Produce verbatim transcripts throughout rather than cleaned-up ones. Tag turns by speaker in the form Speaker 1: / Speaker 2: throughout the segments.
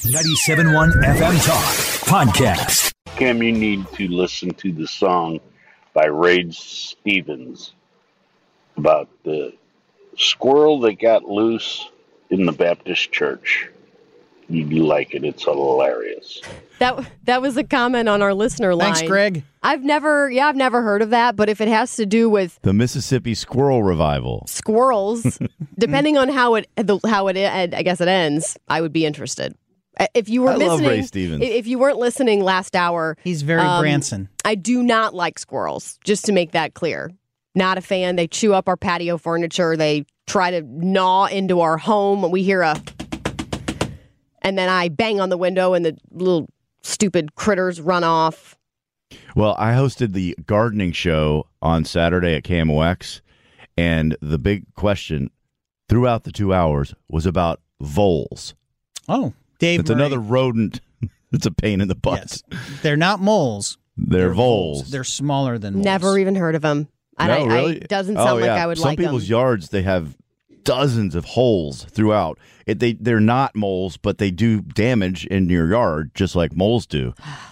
Speaker 1: ninety-seven point one F M Talk Podcast.
Speaker 2: Cam, you need to listen to the song by Ray Stevens about the squirrel that got loose in the Baptist church. You'd like it. It's hilarious.
Speaker 3: That that was a comment on our listener line.
Speaker 4: Thanks, Greg.
Speaker 3: I've never, yeah, I've never heard of that, but if it has to do with
Speaker 5: the Mississippi Squirrel Revival,
Speaker 3: squirrels, depending on how it the, how it I guess it ends, I would be interested. If you were
Speaker 5: I
Speaker 3: listening,
Speaker 5: love Ray Stevens.
Speaker 3: If you weren't listening last hour,
Speaker 4: he's very
Speaker 3: um,
Speaker 4: Branson.
Speaker 3: I do not like squirrels. Just to make that clear, not a fan. They chew up our patio furniture. They try to gnaw into our home. We hear a. And then I bang on the window and the little stupid critters run off.
Speaker 5: Well, I hosted the gardening show on Saturday at K M O X, and the big question throughout the two hours was about voles.
Speaker 4: Oh, Dave.
Speaker 5: It's
Speaker 4: Murray.
Speaker 5: another rodent. It's a pain in the butt.
Speaker 4: Yes. They're not moles.
Speaker 5: They're, They're voles.
Speaker 4: voles. They're smaller than moles.
Speaker 3: Never even heard of them. And
Speaker 5: no,
Speaker 3: I,
Speaker 5: really?
Speaker 3: It doesn't
Speaker 5: oh,
Speaker 3: sound
Speaker 5: yeah.
Speaker 3: like I would
Speaker 5: Some
Speaker 3: like them.
Speaker 5: Some people's yards, they have dozens of holes throughout. It, they, they're not moles, but they do damage in your yard, just like moles do.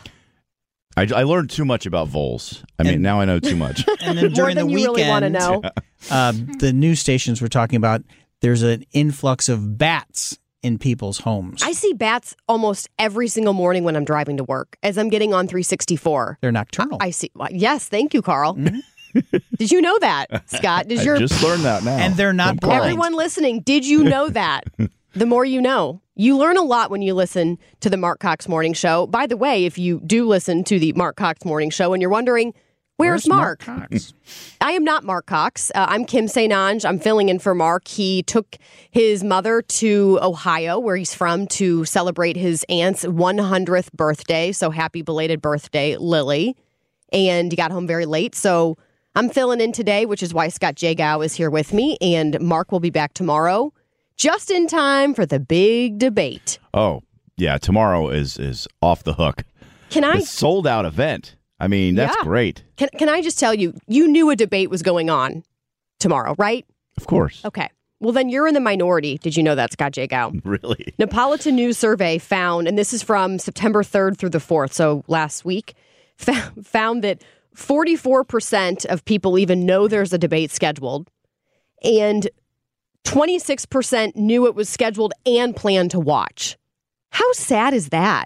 Speaker 5: I, I learned too much about voles. I mean,
Speaker 4: and,
Speaker 5: now I know too much.
Speaker 4: And then during
Speaker 3: More than
Speaker 4: the
Speaker 3: you
Speaker 4: weekend,
Speaker 3: really want to know.
Speaker 4: uh, the news stations were talking about there's an influx of bats in people's homes.
Speaker 3: I see bats almost every single morning when I'm driving to work as I'm getting on three sixty-four.
Speaker 4: They're nocturnal.
Speaker 3: I see. Well, yes, thank you, Carl.
Speaker 4: Mm-hmm.
Speaker 3: Did you know that, Scott? Did
Speaker 5: I
Speaker 3: your
Speaker 5: just learned that now.
Speaker 4: And they're not blind.
Speaker 3: everyone listening? Did you know that? The more you know. You learn a lot when you listen to the Mark Cox Morning Show. By the way, if you do listen to the Mark Cox Morning Show and you're wondering, where's,
Speaker 4: Where's
Speaker 3: Mark?
Speaker 4: Mark Cox?
Speaker 3: I am not Mark Cox. Uh, I'm Kim Saint-Onge. I'm filling in for Mark. He took his mother to Ohio, where he's from, to celebrate his aunt's one hundredth birthday. So happy belated birthday, Lily. And he got home very late. So I'm filling in today, which is why Scott Jagow is here with me. And Mark will be back tomorrow, just in time for the big debate.
Speaker 5: Oh, yeah. Tomorrow is, is off the hook.
Speaker 3: Can I?
Speaker 5: It's sold out event. I mean, that's
Speaker 3: Yeah.
Speaker 5: great.
Speaker 3: Can, can I just tell you, you knew a debate was going on tomorrow, right?
Speaker 5: Of course.
Speaker 3: Okay. Well, then you're in the minority. Did you know that, Scott Jagow?
Speaker 5: Really?
Speaker 3: Napolitan News Survey found, and this is from September third through the fourth, so last week, found that forty-four percent of people even know there's a debate scheduled, and twenty-six percent knew it was scheduled and planned to watch. How sad is that?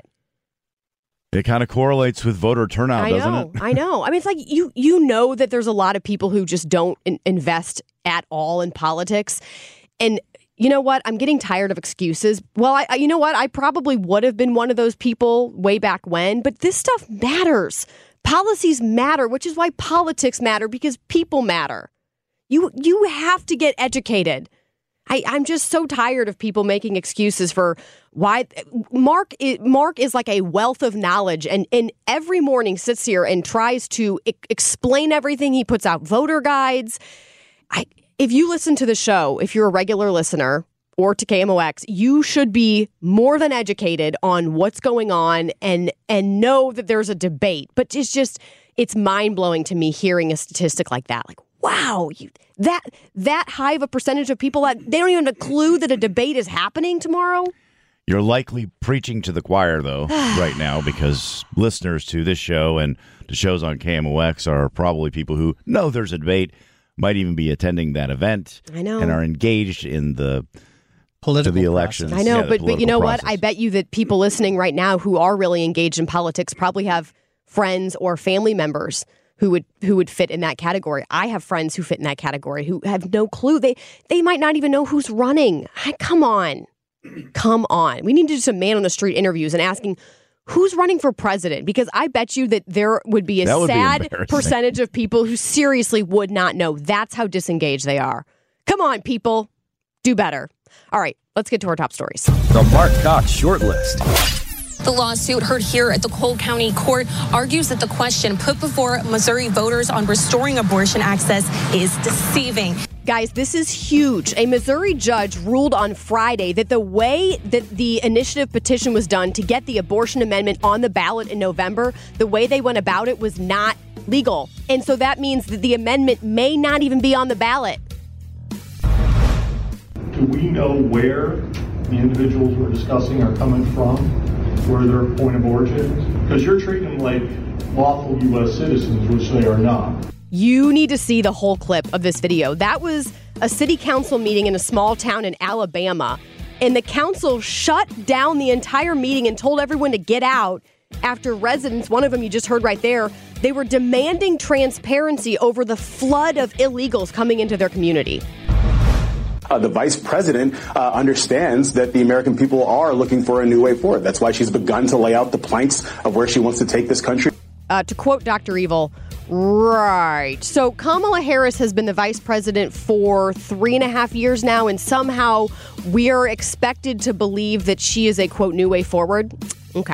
Speaker 5: It kind of correlates with voter turnout,
Speaker 3: I
Speaker 5: doesn't
Speaker 3: know,
Speaker 5: it?
Speaker 3: I know. I mean, it's like you you know that there's a lot of people who just don't in- invest at all in politics. And you know what? I'm getting tired of excuses. Well, I, I you know what? I probably would have been one of those people way back when, but this stuff matters. Policies matter, which is why politics matter, because people matter. You you have to get educated. I, I'm just so tired of people making excuses for why Mark is, Mark is like a wealth of knowledge, and, and every morning sits here and tries to I- explain everything. He puts out voter guides. I, if you listen to the show, if you're a regular listener or to K M O X, you should be more than educated on what's going on and and know that there's a debate. But it's just, it's mind blowing to me hearing a statistic like that. Like, wow, you, that that high of a percentage of people that they don't even have a clue that a debate is happening tomorrow.
Speaker 5: You're likely preaching to the choir, though, right now, because listeners to this show and the shows on K M O X are probably people who know there's a debate, might even be attending that event.
Speaker 3: I know.
Speaker 5: And are engaged in the
Speaker 4: Political
Speaker 5: to the elections.
Speaker 4: process.
Speaker 3: I know,
Speaker 5: Yeah, the
Speaker 3: but but you
Speaker 5: political
Speaker 3: know what?
Speaker 5: process.
Speaker 3: I bet you that people listening right now who are really engaged in politics probably have friends or family members who would who would fit in that category. I have friends who fit in that category who have no clue. They they might not even know who's running. I, come on. Come on. We need to do some man on the street interviews and asking who's running for president, because I bet you that there would be a
Speaker 5: That would be
Speaker 3: sad
Speaker 5: embarrassing.
Speaker 3: percentage of people who seriously would not know. That's how disengaged they are. Come on, people. Do better. All right, let's get to our top stories.
Speaker 1: The Mark Cox Shortlist.
Speaker 6: The lawsuit heard here at the Cole County Court argues that the question put before Missouri voters on restoring abortion access is deceiving.
Speaker 3: Guys, this is huge. A Missouri judge ruled on Friday that the way that the initiative petition was done to get the abortion amendment on the ballot in November, the way they went about it was not legal. And so that means that the amendment may not even be on the ballot.
Speaker 7: Do we know where the individuals we're discussing are coming from, where their point of origin is? Because you're treating them like lawful U S citizens, which they are not.
Speaker 3: You need to see the whole clip of this video. That was a city council meeting in a small town in Alabama, and the council shut down the entire meeting and told everyone to get out after residents, one of them you just heard right there, they were demanding transparency over the flood of illegals coming into their community.
Speaker 8: Uh, the vice president uh, understands that the American people are looking for a new way forward. That's why she's begun to lay out the planks of where she wants to take this country.
Speaker 3: Uh, to quote Doctor Evil, right. So Kamala Harris has been the vice president for three and a half years now, and somehow we're expected to believe that she is a, quote, new way forward. Okay.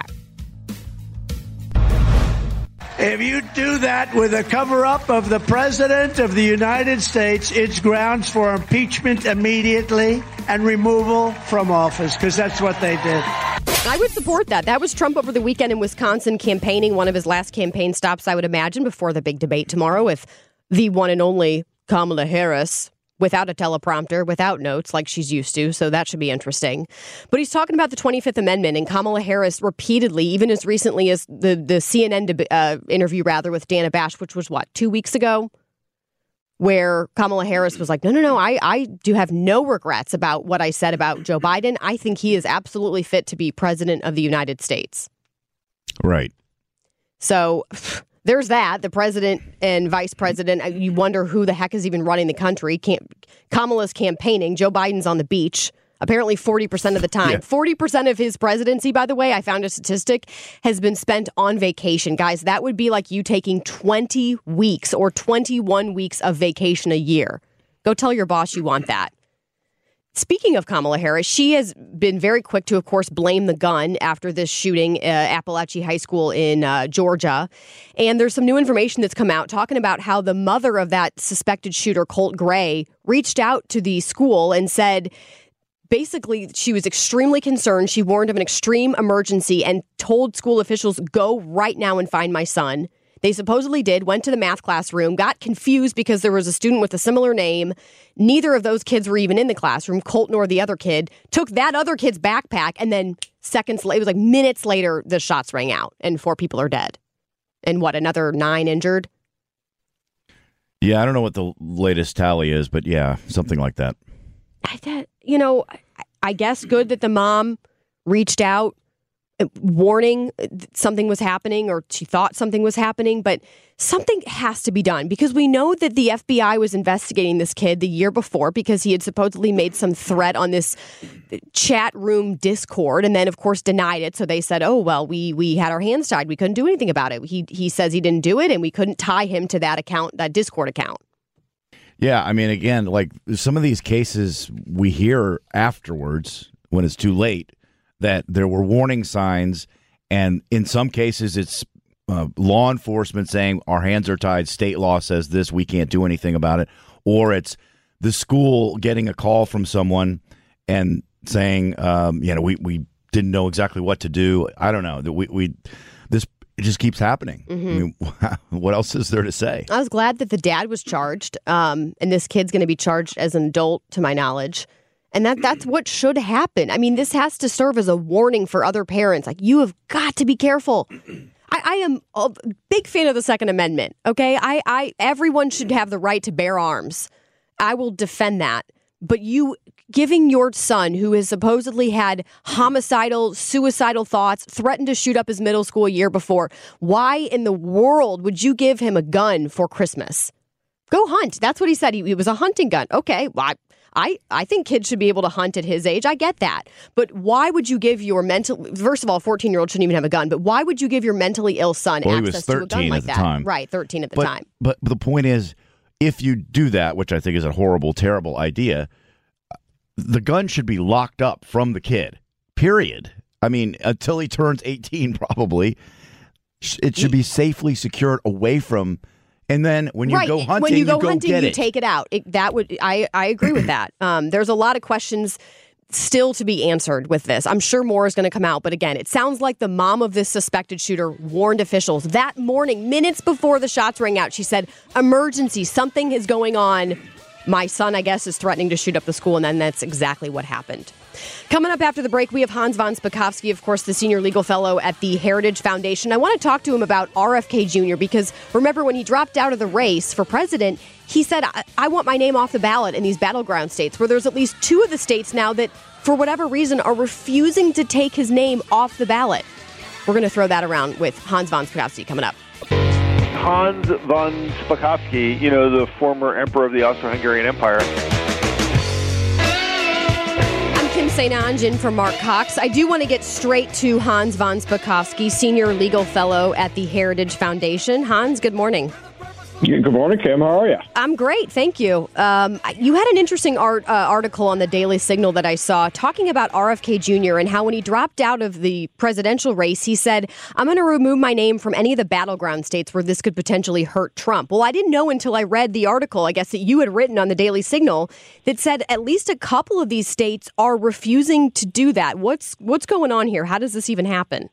Speaker 9: If you do that with a cover-up of the President of the United States, it's grounds for impeachment immediately and removal from office, because that's what they did.
Speaker 3: I would support that. That was Trump over the weekend in Wisconsin campaigning, one of his last campaign stops, I would imagine, before the big debate tomorrow with the one and only Kamala Harris, without a teleprompter, without notes like she's used to, so that should be interesting. But he's talking about the twenty-fifth Amendment, and Kamala Harris repeatedly, even as recently as the, the C N N deb- uh, interview, rather, with Dana Bash, which was, what, two weeks ago? Where Kamala Harris was like, no, no, no, I, I do have no regrets about what I said about Joe Biden. I think he is absolutely fit to be president of the United States.
Speaker 5: Right.
Speaker 3: So there's that. The president and vice president, you wonder who the heck is even running the country. Can't, Kamala's campaigning. Joe Biden's on the beach. Apparently forty percent of the time. Yeah. forty percent of his presidency, by the way, I found a statistic, has been spent on vacation. Guys, that would be like you taking twenty weeks or twenty-one weeks of vacation a year. Go tell your boss you want that. Speaking of Kamala Harris, she has been very quick to, of course, blame the gun after this shooting at Appalachia High School in uh, Georgia. And there's some new information that's come out talking about how the mother of that suspected shooter, Colt Gray, reached out to the school and said, basically, she was extremely concerned. She warned of an extreme emergency and told school officials, go right now and find my son. They supposedly did, went to the math classroom, got confused because there was a student with a similar name. Neither of those kids were even in the classroom, Colt nor the other kid. Took that other kid's backpack, and then seconds later, it was like minutes later, the shots rang out, and four people are dead. And what, another nine injured?
Speaker 5: Yeah, I don't know what the latest tally is, but yeah, something like that.
Speaker 3: I thought, you know, I guess good that the mom reached out warning something was happening, or she thought something was happening, but something has to be done, because we know that the F B I was investigating this kid the year before because he had supposedly made some threat on this chat room Discord, and then of course denied it. So they said, oh, well, we we had our hands tied. We couldn't do anything about it. He he says he didn't do it, and we couldn't tie him to that account, that Discord account.
Speaker 5: Yeah, I mean, again, like some of these cases we hear afterwards when it's too late that there were warning signs, and in some cases it's uh, law enforcement saying our hands are tied, state law says this, we can't do anything about it, or it's the school getting a call from someone and saying, um, you know, we, we didn't know exactly what to do. I don't know. That we, we this it just keeps happening. Mm-hmm. I mean, what else is there to say?
Speaker 3: I was glad that the dad was charged, um, and this kid's going to be charged as an adult, to my knowledge. And that that's what should happen. I mean, this has to serve as a warning for other parents. Like, you have got to be careful. I, I am a big fan of the Second Amendment, okay? I, I everyone should have the right to bear arms. I will defend that. But you giving your son, who has supposedly had homicidal, suicidal thoughts, threatened to shoot up his middle school a year before, why in the world would you give him a gun for Christmas? Go hunt. That's what he said. He, he was a hunting gun. Okay, well, I, I, I think kids should be able to hunt at his age. I get that. But why would you give your mental... First of all, a fourteen-year-old shouldn't even have a gun. But why would you give your mentally ill son
Speaker 5: well,
Speaker 3: access to a gun like that?
Speaker 5: Time.
Speaker 3: Right, thirteen at the
Speaker 5: but,
Speaker 3: time.
Speaker 5: But the point is, if you do that, which I think is a horrible, terrible idea, the gun should be locked up from the kid, period. I mean, until he turns eighteen, probably. It should be safely secured away from... And then when you
Speaker 3: right.
Speaker 5: go hunting,
Speaker 3: when you go,
Speaker 5: you go
Speaker 3: hunting,
Speaker 5: get
Speaker 3: you
Speaker 5: it.
Speaker 3: take it out. It, that would I, I agree with that. Um, there's a lot of questions still to be answered with this. I'm sure more is going to come out. But again, it sounds like the mom of this suspected shooter warned officials that morning, minutes before the shots rang out. She said, emergency, something is going on. My son, I guess, is threatening to shoot up the school. And then that's exactly what happened. Coming up after the break, we have Hans von Spakovsky, of course, the senior legal fellow at the Heritage Foundation. I want to talk to him about R F K Junior because remember when he dropped out of the race for president, he said, I, I want my name off the ballot in these battleground states, where there's at least two of the states now that, for whatever reason, are refusing to take his name off the ballot. We're going to throw that around with Hans von Spakovsky coming up.
Speaker 10: Hans von Spakovsky, you know, the former emperor of the Austro-Hungarian Empire.
Speaker 3: Kim Saint Onge in for Mark Cox. I do want to get straight to Hans von Spakovsky, senior legal fellow at the Heritage Foundation. Hans, good morning.
Speaker 11: Good morning, Kim. How are you?
Speaker 3: I'm great, thank you. Um, you had an interesting art, uh, article on the Daily Signal that I saw talking about R F K Junior and how when he dropped out of the presidential race, he said, I'm going to remove my name from any of the battleground states where this could potentially hurt Trump. Well, I didn't know until I read the article, I guess, that you had written on the Daily Signal that said at least a couple of these states are refusing to do that. What's what's going on here? How does this even happen?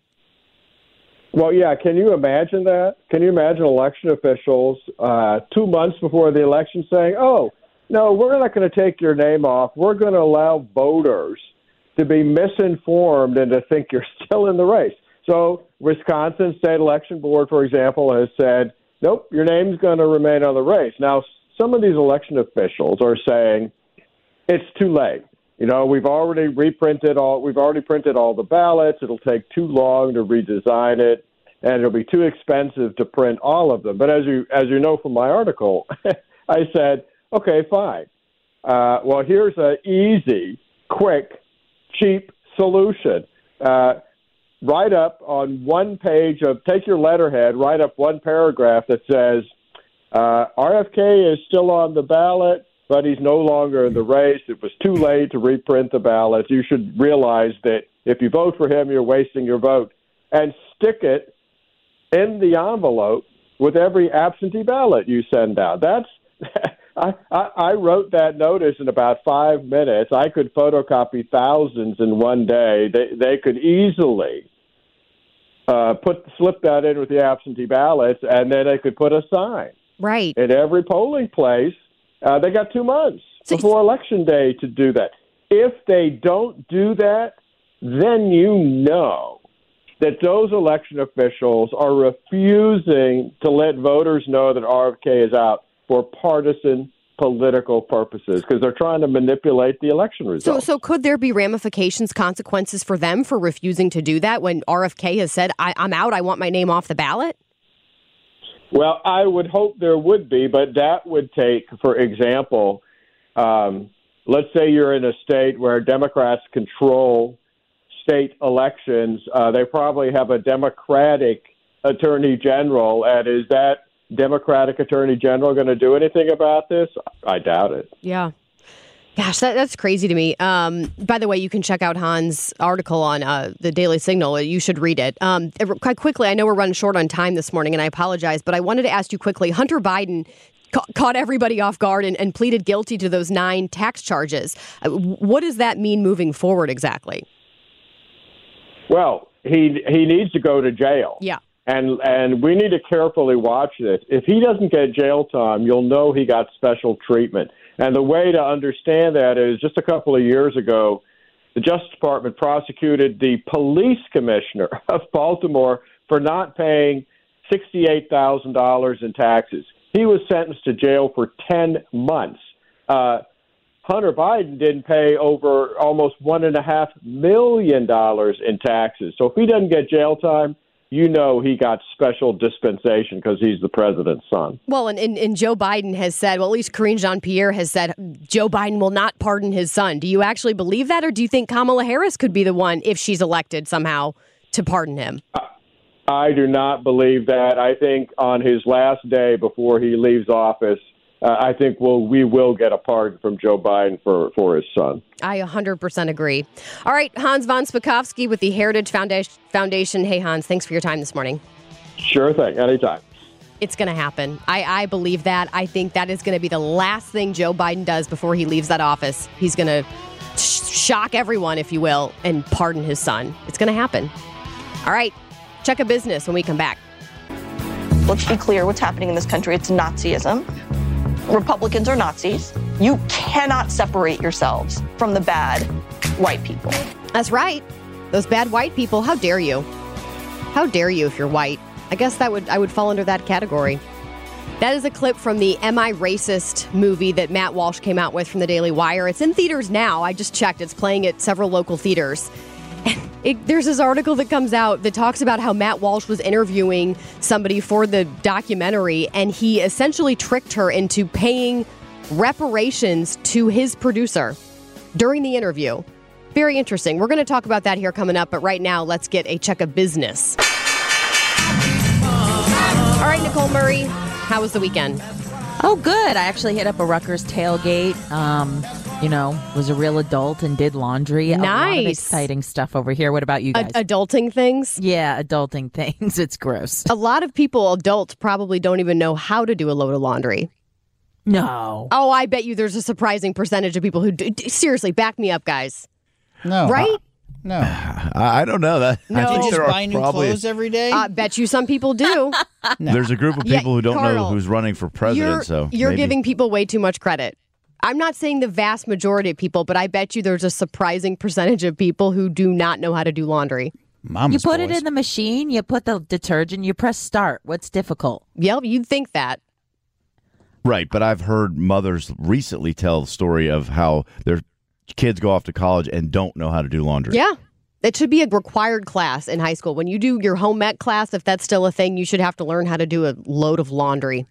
Speaker 11: Well, yeah, can you imagine that? Can you imagine election officials uh, two months before the election saying, oh, no, we're not going to take your name off. We're going to allow voters to be misinformed and to think you're still in the race. So Wisconsin State Election Board, for example, has said, nope, your name's going to remain on the race. Now, some of these election officials are saying it's too late. You know, we've already reprinted all, we've already printed all the ballots. It'll take too long to redesign it, and it'll be too expensive to print all of them. But as you, as you know from my article, I said, okay, fine. Uh, well, here's an easy, quick, cheap solution. Uh, write up on one page of, take your letterhead, write up one paragraph that says, uh, R F K is still on the ballot, but he's no longer in the race. It was too late to reprint the ballots. You should realize that if you vote for him, you're wasting your vote. And stick it in the envelope with every absentee ballot you send out. That's I, I, I wrote that notice in about five minutes. I could photocopy thousands in one day. They, they could easily uh, put slip that in with the absentee ballots, and then they could put a sign
Speaker 3: right
Speaker 11: in every polling place. Uh, they got two months before Election Day to do that. If they don't do that, then you know that those election officials are refusing to let voters know that R F K is out for partisan political purposes because they're trying to manipulate the election results.
Speaker 3: So, so could there be ramifications, consequences for them for refusing to do that when R F K has said, I, I'm out, I want my name off the ballot?
Speaker 11: Well, I would hope there would be, but that would take, for example, um, let's say you're in a state where Democrats control state elections. Uh, they probably have a Democratic attorney general, and is that Democratic attorney general going to do anything about this? I doubt it.
Speaker 3: Yeah. Gosh, that, that's crazy to me. Um, by the way, you can check out Hans' article on uh, the Daily Signal. You should read it. Um, quite quickly, I know we're running short on time this morning, and I apologize, but I wanted to ask you quickly. Hunter Biden ca- caught everybody off guard and, and pleaded guilty to those nine tax charges. Uh, what does that mean moving forward exactly?
Speaker 11: Well, he he needs to go to jail.
Speaker 3: Yeah.
Speaker 11: And and we need to carefully watch this. If he doesn't get jail time, you'll know he got special treatment. And the way to understand that is just a couple of years ago, the Justice Department prosecuted the police commissioner of Baltimore for not paying sixty-eight thousand dollars in taxes. He was sentenced to jail for ten months. Uh, Hunter Biden didn't pay over almost one and a half million dollars in taxes. So if he doesn't get jail time, you know he got special dispensation because he's the president's son. Well,
Speaker 3: and, and, and Joe Biden has said, well, at least Karine Jean-Pierre has said Joe Biden will not pardon his son. Do you actually believe that, or do you think Kamala Harris could be the one, if she's elected somehow, to pardon him?
Speaker 11: I, I do not believe that. I think on his last day before he leaves office, Uh, I think we'll, we will get a pardon from Joe Biden for, for his son.
Speaker 3: I one hundred percent agree. All right, Hans von Spakovsky with the Heritage Foundation. Hey, Hans, thanks for your time this morning.
Speaker 11: Sure thing. Anytime.
Speaker 3: It's going to happen. I, I believe that. I think that is going to be the last thing Joe Biden does before he leaves that office. He's going to sh- shock everyone, if you will, and pardon his son. It's going to happen. All right, check a business when we come back.
Speaker 12: Let's be clear what's happening in this country. It's Nazism. Republicans are Nazis. You cannot separate yourselves from the bad white people.
Speaker 3: That's right. Those bad white people. How dare you? How dare you if you're white? I guess that would I would fall under that category. That is a clip from the Am I Racist movie that Matt Walsh came out with from the Daily Wire. It's in theaters now. I just checked. It's playing at several local theaters. It, there's this article that comes out that talks about how Matt Walsh was interviewing somebody for the documentary, and he essentially tricked her into paying reparations to his producer during the interview. Very interesting. We're going to talk about that here coming up, but right now, let's get a check of business. All right, Nicole Murray, how was the weekend?
Speaker 13: Oh, good. I actually hit up a Rutgers tailgate. Um, you know, was a real adult and did laundry.
Speaker 3: Nice.
Speaker 13: A lot of exciting stuff over here. What about you guys?
Speaker 3: Ad- adulting things?
Speaker 13: Yeah, adulting things. It's gross.
Speaker 3: A lot of people, adults, probably don't even know how to do a load of laundry.
Speaker 13: No.
Speaker 3: Oh, I bet you there's a surprising percentage of people who do. Seriously, back me up, guys.
Speaker 4: No.
Speaker 3: Right?
Speaker 4: Uh, no.
Speaker 5: I, I don't know that.
Speaker 3: No.
Speaker 5: I think
Speaker 4: You just
Speaker 5: there
Speaker 4: buy
Speaker 5: are
Speaker 4: new
Speaker 5: probably,
Speaker 4: clothes every day?
Speaker 3: I uh, bet you some people do.
Speaker 4: No.
Speaker 5: There's a group of people
Speaker 3: Yeah,
Speaker 5: who don't
Speaker 3: Carl,
Speaker 5: know who's running for president.
Speaker 3: You're,
Speaker 5: so
Speaker 3: you're
Speaker 5: maybe.
Speaker 3: giving people way too much credit. I'm not saying the vast majority of people, but I bet you there's a surprising percentage of people who do not know how to do laundry.
Speaker 4: Mama's
Speaker 13: you put
Speaker 4: boys.
Speaker 13: it in the machine, you put the detergent, you press start. What's difficult?
Speaker 3: Yep, you'd think that.
Speaker 5: Right, but I've heard mothers recently tell the story of how their kids go off to college and don't know how to do laundry.
Speaker 3: Yeah. It should be a required class in high school. When you do your home ec class, if that's still a thing, you should have to learn how to do a load of laundry.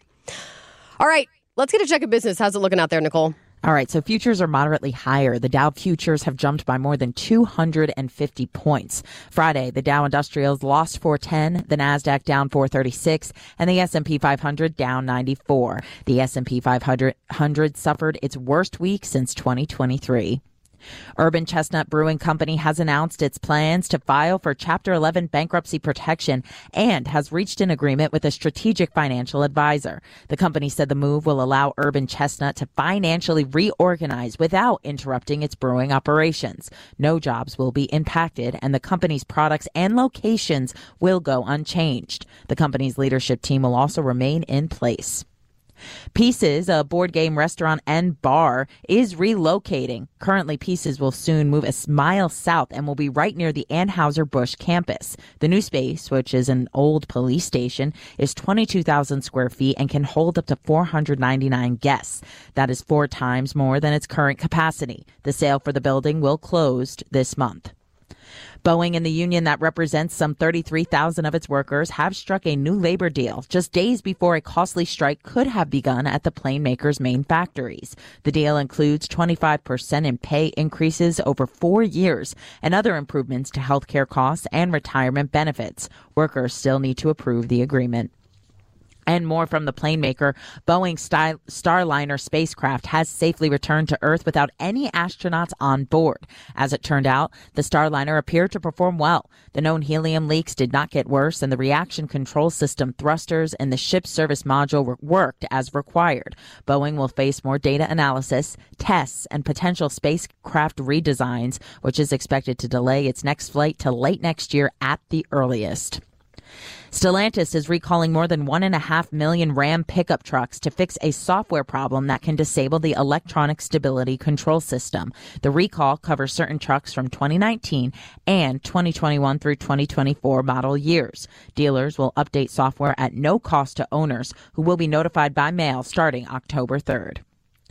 Speaker 3: All right, let's get a check of business. How's it looking out there, Nicole?
Speaker 13: All right, so futures are moderately higher. The Dow futures have jumped by more than two hundred fifty points. Friday, the Dow Industrials lost four ten, the Nasdaq down four thirty-six, and the S and P five hundred down ninety-four. The S and P five hundred suffered its worst week since twenty twenty-three. Urban Chestnut Brewing Company has announced its plans to file for Chapter eleven bankruptcy protection and has reached an agreement with a strategic financial advisor. The company said the move will allow Urban Chestnut to financially reorganize without interrupting its brewing operations. No jobs will be impacted, and the company's products and locations will go unchanged. The company's leadership team will also remain in place. Pieces, a board game restaurant and bar, is relocating. Currently, Pieces will soon move a mile south and will be right near the Anheuser-Busch campus. The new space, which is an old police station, is twenty-two thousand square feet and can hold up to four hundred ninety-nine guests. That is four times more than its current capacity. The sale for the building will close this month. Boeing and the union that represents some thirty-three thousand of its workers have struck a new labor deal just days before a costly strike could have begun at the plane makers' main factories. The deal includes twenty-five percent in pay increases over four years and other improvements to health care costs and retirement benefits. Workers still need to approve the agreement. And more from the plane maker. Boeing Sty- Starliner spacecraft has safely returned to Earth without any astronauts on board. As it turned out, the Starliner appeared to perform well. The known helium leaks did not get worse, and the reaction control system thrusters in the ship's service module were- worked as required. Boeing will face more data analysis, tests, and potential spacecraft redesigns, which is expected to delay its next flight to late next year at the earliest. Stellantis is recalling more than one and a half million Ram pickup trucks to fix a software problem that can disable the electronic stability control system. The recall covers certain trucks from twenty nineteen and twenty twenty-one through twenty twenty-four model years. Dealers will update software at no cost to owners, who will be notified by mail starting October third.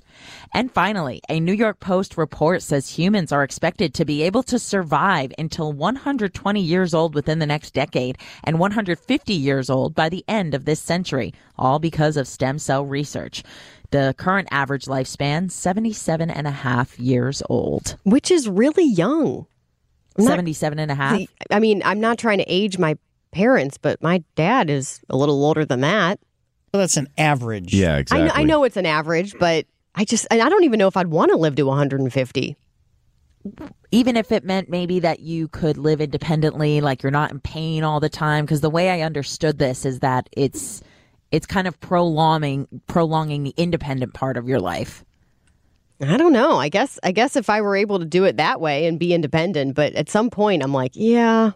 Speaker 13: And finally, a New York Post report says humans are expected to be able to survive until one hundred twenty years old within the next decade and one hundred fifty years old by the end of this century, all because of stem cell research. The current average lifespan, seventy-seven and a half years old.
Speaker 3: Which is really young. I'm not-
Speaker 13: seventy-seven and a half?
Speaker 3: I mean, I'm not trying to age my parents, but my dad is a little older than that.
Speaker 4: Well, that's an average.
Speaker 5: Yeah,
Speaker 3: I
Speaker 5: exactly.
Speaker 3: know, I know it's an average, but I just, and I don't even know if I'd want to live to one hundred fifty.
Speaker 13: Even if it meant maybe that you could live independently, like you're not in pain all the time, because the way I understood this is that it's it's kind of prolonging prolonging the independent part of your life.
Speaker 3: I don't know. I guess I guess if I were able to do it that way and be independent, but at some point I'm like, yeah,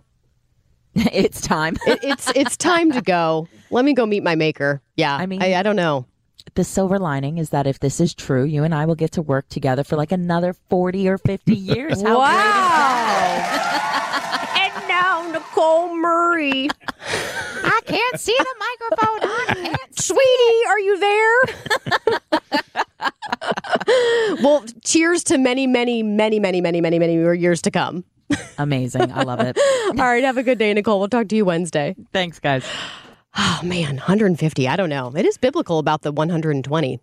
Speaker 13: it's time.
Speaker 3: it, it's it's time to go. Let me go meet my maker. Yeah,
Speaker 13: I mean,
Speaker 3: I, I don't know.
Speaker 13: The silver lining is that if this is true, you and I will get to work together for like another forty or fifty years. How
Speaker 3: wow.
Speaker 13: great is that?
Speaker 3: And now Nicole Murray.
Speaker 13: I can't see the microphone. I can't.
Speaker 3: Sweetie, are you there? Well, cheers to many, many, many, many, many, many, many more years to come.
Speaker 13: Amazing. I love it.
Speaker 3: All right. Have a good day, Nicole. We'll talk to you Wednesday.
Speaker 13: Thanks, guys.
Speaker 3: Oh, man. one hundred fifty. I don't know. It is biblical about the one hundred twenty.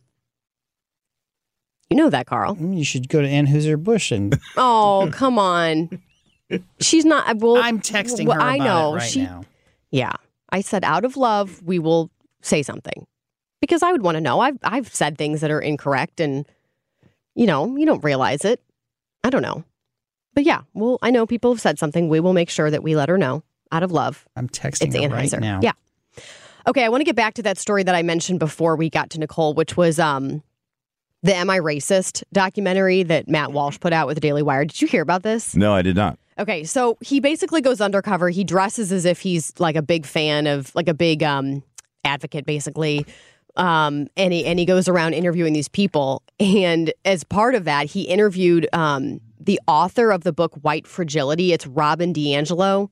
Speaker 3: You know that, Carl.
Speaker 4: You should go to Anheuser-Busch and...
Speaker 3: Oh, come on. She's not... Well,
Speaker 4: I'm texting
Speaker 3: well,
Speaker 4: her about
Speaker 3: I know.
Speaker 4: it right
Speaker 3: she,
Speaker 4: now.
Speaker 3: Yeah. I said, out of love, we will say something. Because I would want to know. I've, I've said things that are incorrect and, you know, you don't realize it. I don't know. But yeah, well, I know people have said something. We will make sure that we let her know out of love.
Speaker 4: I'm texting
Speaker 3: it's
Speaker 4: her
Speaker 3: Anheuser.
Speaker 4: right now.
Speaker 3: Yeah. Okay, I want to get back to that story that I mentioned before we got to Nicole, which was um, the Am I Racist documentary that Matt Walsh put out with the Daily Wire. Did you hear about this?
Speaker 5: No, I did not.
Speaker 3: Okay, so he basically goes undercover. He dresses as if he's like a big fan of, like a big um, advocate, basically. Um, and he and he goes around interviewing these people. And as part of that, he interviewed um, the author of the book White Fragility. It's Robin DiAngelo.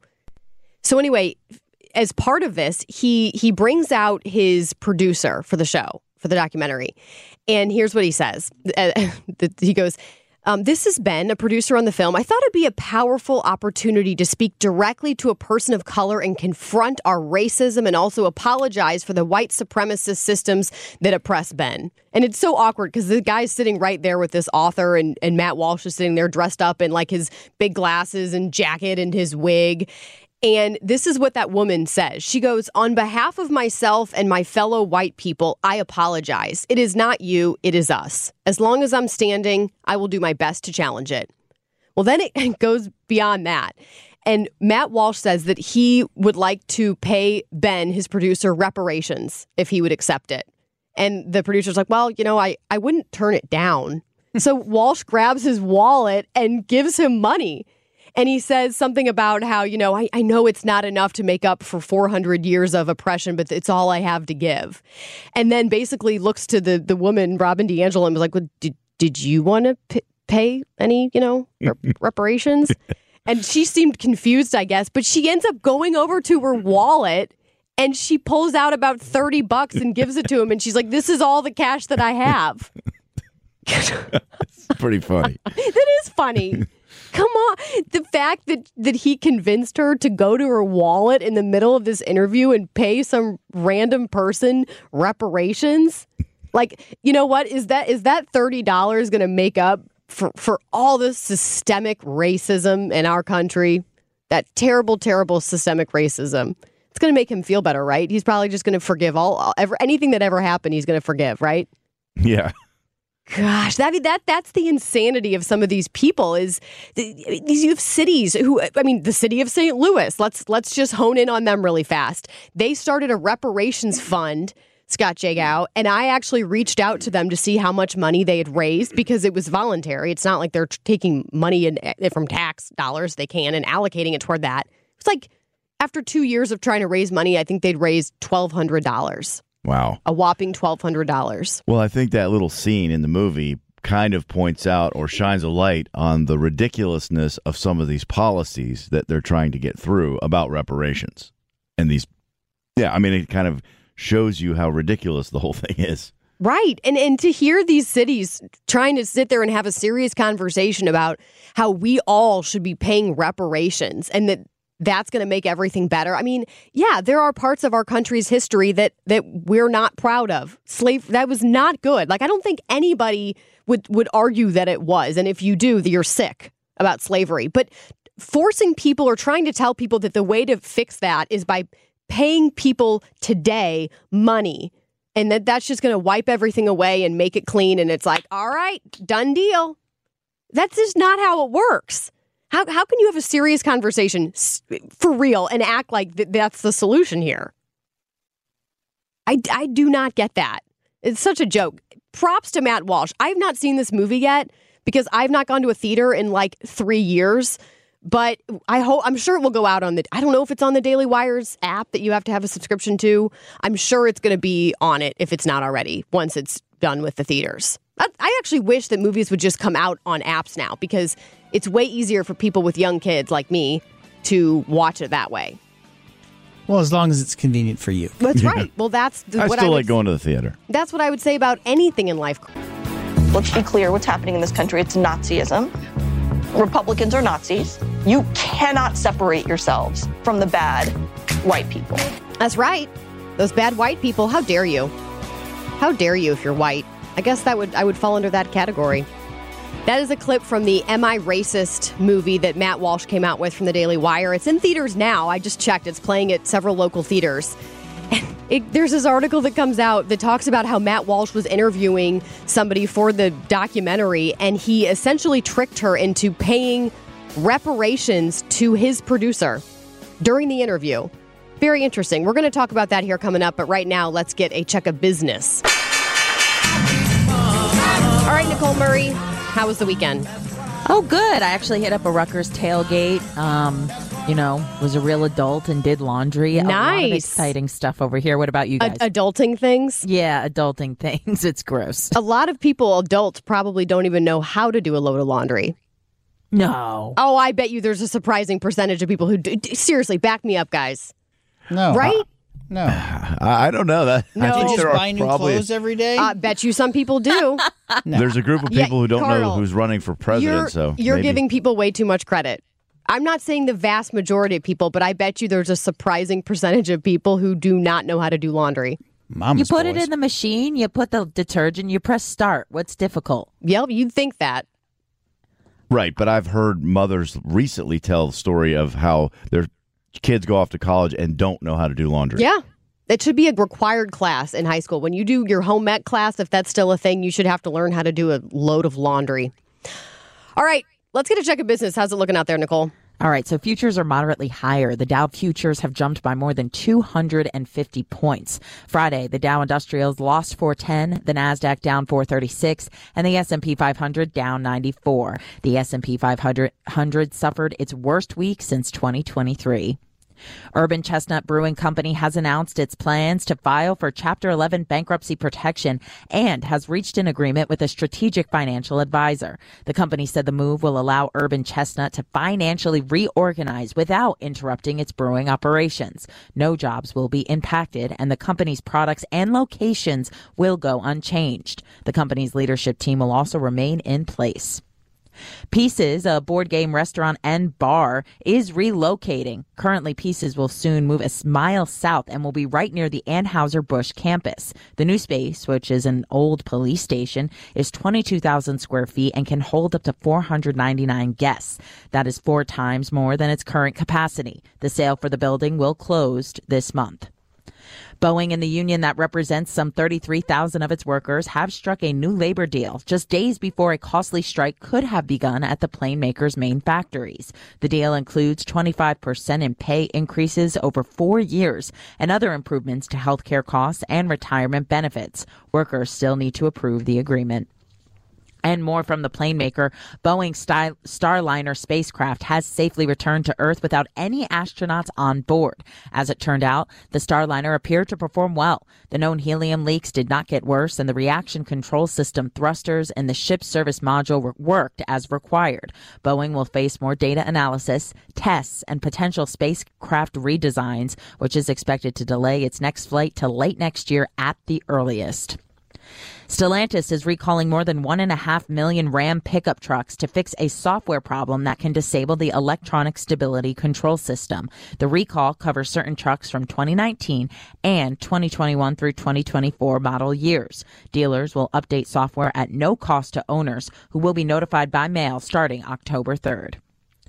Speaker 3: So anyway, as part of this, he he brings out his producer for the show, for the documentary. And here's what he says. Uh, he goes, um, this is Ben, a producer on the film. I thought it'd be a powerful opportunity to speak directly to a person of color and confront our racism and also apologize for the white supremacist systems that oppress Ben. And it's so awkward because the guy's sitting right there with this author and, and Matt Walsh is sitting there dressed up in like his big glasses and jacket and his wig. And this is what that woman says. She goes, on behalf of myself and my fellow white people, I apologize. It is not you, it is us. As long as I'm standing, I will do my best to challenge it. Well, then it goes beyond that. And Matt Walsh says that he would like to pay Ben, his producer, reparations if he would accept it. And the producer's like, well, you know, I, I wouldn't turn it down. So Walsh grabs his wallet and gives him money. And he says something about how, you know, I, I know it's not enough to make up for four hundred years of oppression, but it's all I have to give. And then basically looks to the the woman, Robin DiAngelo, and was like, well, did, did you want to p- pay any, you know, rep- reparations? And she seemed confused, I guess, but she ends up going over to her wallet and she pulls out about thirty bucks and gives it to him. And she's like, this is all the cash that I have.
Speaker 5: It's pretty funny.
Speaker 3: That is funny. Come on. The fact that, that he convinced her to go to her wallet in the middle of this interview and pay some random person reparations. Like, you know what? Is that is that thirty dollars going to make up for, for all the systemic racism in our country? That terrible, terrible systemic racism. It's going to make him feel better, right? He's probably just going to forgive all, all ever, anything that ever happened. He's going to forgive, right?
Speaker 5: Yeah.
Speaker 3: Gosh, that that that's the insanity of some of these people. Is these you have cities who, I mean, the city of Saint Louis. Let's let's just hone in on them really fast. They started a reparations fund, Scott Jagow, and I actually reached out to them to see how much money they had raised because it was voluntary. It's not like they're taking money in, from tax dollars they can and allocating it toward that. It's like after two years of trying to raise money, I think they'd raised twelve hundred dollars.
Speaker 5: Wow.
Speaker 3: A whopping twelve hundred dollars.
Speaker 5: Well, I think that little scene in the movie kind of points out or shines a light on the ridiculousness of some of these policies that they're trying to get through about reparations. And these, yeah, I mean, it kind of shows you how ridiculous the whole thing is.
Speaker 3: Right. And and to hear these cities trying to sit there and have a serious conversation about how we all should be paying reparations and that that's going to make everything better. I mean, yeah, there are parts of our country's history that that we're not proud of. Slave, that was not good. Like, I don't think anybody would, would argue that it was. And if you do, you're sick about slavery. But forcing people or trying to tell people that the way to fix that is by paying people today money and that that's just going to wipe everything away and make it clean. And it's like, all right, done deal. That's just not how it works. How how can you have a serious conversation for real and act like th- that's the solution here? I, I do not get that. It's such a joke. Props to Matt Walsh. I have not seen this movie yet because I've not gone to a theater in like three years. But I hope I'm sure it will go out on the. I don't know if it's on the Daily Wire's app that you have to have a subscription to. I'm sure it's going to be on it if it's not already once it's done with the theaters. I, I actually wish that movies would just come out on apps now because it's way easier for people with young kids like me to watch it that way.
Speaker 4: Well, as long as it's convenient for you.
Speaker 3: That's yeah. right. Well, that's the,
Speaker 5: I
Speaker 3: what
Speaker 5: still
Speaker 3: I
Speaker 5: like
Speaker 3: would,
Speaker 5: going to the theater.
Speaker 3: That's what I would say about anything in life.
Speaker 12: Let's be clear what's happening in this country. It's Nazism. Republicans are Nazis. You cannot separate yourselves from the bad white people.
Speaker 3: That's right. Those bad white people. How dare you? How dare you if you're white? I guess that would I would fall under that category. That is a clip from the Am I Racist movie that Matt Walsh came out with from the Daily Wire. It's in theaters now. I just checked. It's playing at several local theaters. It, there's this article that comes out that talks about how Matt Walsh was interviewing somebody for the documentary, and he essentially tricked her into paying reparations to his producer during the interview. Very interesting. We're going to talk about that here coming up, but right now, let's get a check of business. All right, Nicole Murray, how was the weekend?
Speaker 13: Oh, good. I actually hit up a Rutgers tailgate. Um, you know, was a real adult and did laundry.
Speaker 3: Nice.
Speaker 13: A lot of exciting stuff over here. What about you guys?
Speaker 3: Ad- adulting things?
Speaker 13: Yeah, adulting things. It's gross.
Speaker 3: A lot of people, adults, probably don't even know how to do a load of laundry.
Speaker 13: No.
Speaker 3: Oh, I bet you there's a surprising percentage of people who do. Seriously, back me up, guys.
Speaker 4: No.
Speaker 3: Right?
Speaker 4: Uh, no.
Speaker 5: I, I don't know that.
Speaker 3: No.
Speaker 5: I think
Speaker 4: You just
Speaker 5: there
Speaker 4: buy
Speaker 5: are
Speaker 4: new
Speaker 5: probably,
Speaker 4: clothes every day?
Speaker 3: I bet you some people do.
Speaker 4: No.
Speaker 5: There's a group of people
Speaker 3: Yeah,
Speaker 5: who don't
Speaker 3: Carl,
Speaker 5: know who's running for president.
Speaker 3: You're,
Speaker 5: so
Speaker 3: you're
Speaker 5: maybe.
Speaker 3: giving people way too much credit. I'm not saying the vast majority of people, but I bet you there's a surprising percentage of people who do not know how to do laundry.
Speaker 4: Mama's
Speaker 13: you put
Speaker 4: boys.
Speaker 13: it in the machine, you put the detergent, you press start. What's difficult?
Speaker 3: Yep, you'd think that.
Speaker 5: Right, but I've heard mothers recently tell the story of how their kids go off to college and don't know how to do laundry.
Speaker 3: Yeah. It should be a required class in high school. When you do your home ec class, if that's still a thing, you should have to learn how to do a load of laundry. All right, let's get a check of business. How's it looking out there, Nicole?
Speaker 13: All right, so futures are moderately higher. The Dow futures have jumped by more than two hundred fifty points. Friday, the Dow Industrials lost four ten, the Nasdaq down four thirty-six, and the S and P five hundred down ninety-four. The S and P five hundred suffered its worst week since twenty twenty-three. Urban Chestnut Brewing Company has announced its plans to file for Chapter eleven bankruptcy protection and has reached an agreement with a strategic financial advisor. The company said the move will allow Urban Chestnut to financially reorganize without interrupting its brewing operations. No jobs will be impacted, and the company's products and locations will go unchanged. The company's leadership team will also remain in place. Pieces, a board game restaurant and bar, is relocating. Currently, Pieces will soon move a mile south and will be right near the Anheuser-Busch campus. The new space, which is an old police station, is twenty-two thousand square feet and can hold up to four hundred ninety-nine guests. That is four times more than its current capacity. The sale for the building will close this month. Boeing and the union that represents some thirty-three thousand of its workers have struck a new labor deal just days before a costly strike could have begun at the plane makers' main factories. The deal includes twenty-five percent in pay increases over four years and other improvements to health care costs and retirement benefits. Workers still need to approve the agreement. And more from the plane maker. Boeing's Starliner spacecraft has safely returned to Earth without any astronauts on board. As it turned out, the Starliner appeared to perform well. The known helium leaks did not get worse, and the reaction control system thrusters and the ship's service module worked as required. Boeing will face more data analysis, tests, and potential spacecraft redesigns, which is expected to delay its next flight to late next year at the earliest. Stellantis is recalling more than one and a half million Ram pickup trucks to fix a software problem that can disable the electronic stability control system. The recall covers certain trucks from twenty nineteen and twenty twenty-one through twenty twenty-four model years. Dealers will update software at no cost to owners, who will be notified by mail starting October third.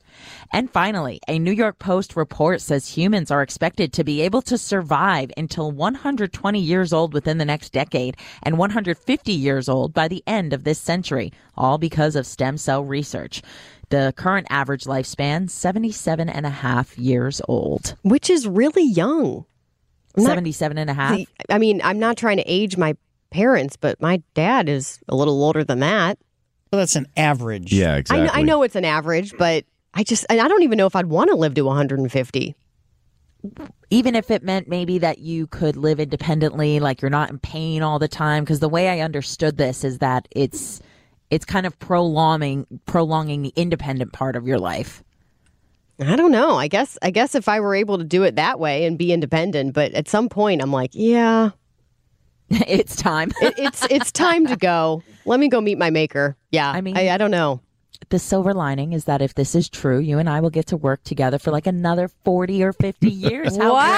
Speaker 13: And finally, a New York Post report says humans are expected to be able to survive until one hundred twenty years old within the next decade and one hundred fifty years old by the end of this century, all because of stem cell research. The current average lifespan, seventy-seven and a half years old.
Speaker 3: Which is really young. I'm not-
Speaker 13: seventy-seven and a half?
Speaker 3: I mean, I'm not trying to age my parents, but my dad is a little older than that.
Speaker 4: Well, that's an average.
Speaker 5: Yeah, exactly.
Speaker 3: I know, I know it's an average, but I just, and I don't even know if I'd want to live to one hundred fifty.
Speaker 13: Even if it meant maybe that you could live independently, like you're not in pain all the time. Because the way I understood this is that it's it's kind of prolonging prolonging the independent part of your life.
Speaker 3: I don't know. I guess I guess if I were able to do it that way and be independent, but at some point I'm like, yeah,
Speaker 13: it's time.
Speaker 3: it, it's it's time to go. Let me go meet my maker. Yeah, I mean, I, I don't know.
Speaker 13: The silver lining is that if this is true, you and I will get to work together for like another forty or fifty years. How
Speaker 3: wow.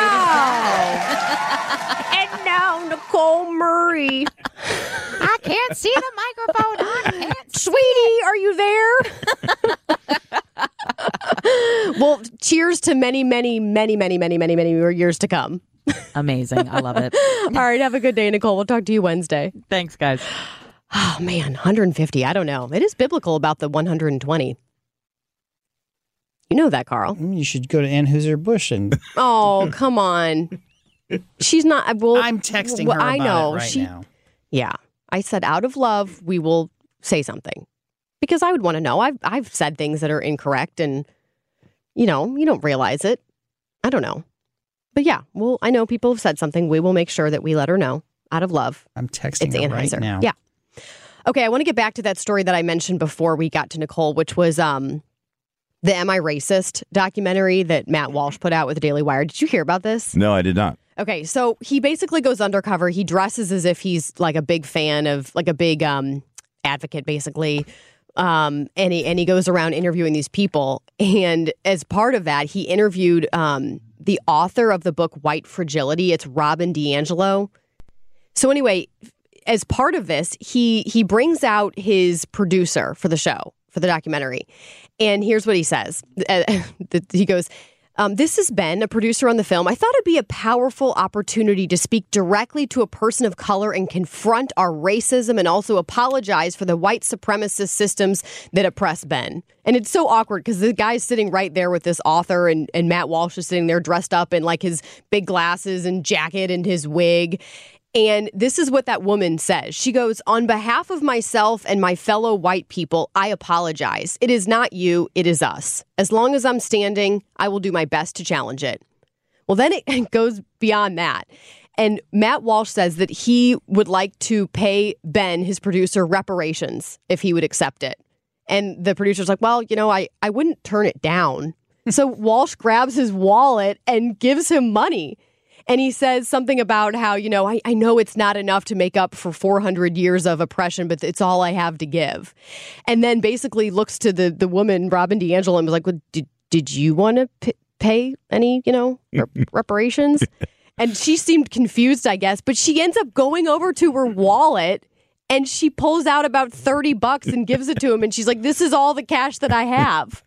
Speaker 13: great is that?
Speaker 3: And now Nicole Murray.
Speaker 13: I can't see the microphone. I can't.
Speaker 3: Sweetie, are you there? Well, cheers to many, many, many, many, many, many, many more years to come.
Speaker 13: Amazing. I love it.
Speaker 3: All right. Have a good day, Nicole. We'll talk to you Wednesday.
Speaker 13: Thanks, guys.
Speaker 3: Oh, man. one hundred fifty. I don't know. It is biblical about the one hundred twenty. You know that, Carl.
Speaker 4: You should go to Anheuser-Busch and...
Speaker 3: Oh, come on. She's not... Well,
Speaker 4: I'm texting
Speaker 3: well,
Speaker 4: her about
Speaker 3: I know.
Speaker 4: it right
Speaker 3: she,
Speaker 4: now.
Speaker 3: Yeah. I said, out of love, we will say something. Because I would want to know. I've, I've said things that are incorrect and, you know, you don't realize it. I don't know. But yeah, well, I know people have said something. We will make sure that we let her know out of love.
Speaker 4: I'm texting
Speaker 3: it's
Speaker 4: her
Speaker 3: Anheuser.
Speaker 4: right now.
Speaker 3: Yeah. Okay, I want to get back to that story that I mentioned before we got to Nicole, which was um, the Am I Racist documentary that Matt Walsh put out with the Daily Wire. Did you hear about this?
Speaker 5: No, I did not.
Speaker 3: Okay, so he basically goes undercover. He dresses as if he's like a big fan of, like a big um, advocate, basically. Um, and he and he goes around interviewing these people. And as part of that, he interviewed um, the author of the book White Fragility. It's Robin DiAngelo. So anyway, as part of this, he he brings out his producer for the show, for the documentary. And here's what he says. Uh, he goes, um, this is Ben, a producer on the film. I thought it'd be a powerful opportunity to speak directly to a person of color and confront our racism and also apologize for the white supremacist systems that oppress Ben. And it's so awkward because the guy's sitting right there with this author and, and Matt Walsh is sitting there dressed up in like his big glasses and jacket and his wig. And this is what that woman says. She goes, on behalf of myself and my fellow white people, I apologize. It is not you, it is us. As long as I'm standing, I will do my best to challenge it. Well, then it goes beyond that. And Matt Walsh says that he would like to pay Ben, his producer, reparations if he would accept it. And the producer's like, well, you know, I, I wouldn't turn it down. So Walsh grabs his wallet and gives him money. And he says something about how, you know, I, I know it's not enough to make up for four hundred years of oppression, but it's all I have to give. And then basically looks to the, the woman, Robin DiAngelo, and was like, well, did, did you want to p- pay any, you know, rep- reparations? And she seemed confused, I guess. But she ends up going over to her wallet and she pulls out about thirty bucks and gives it to him. And she's like, this is all the cash that I have.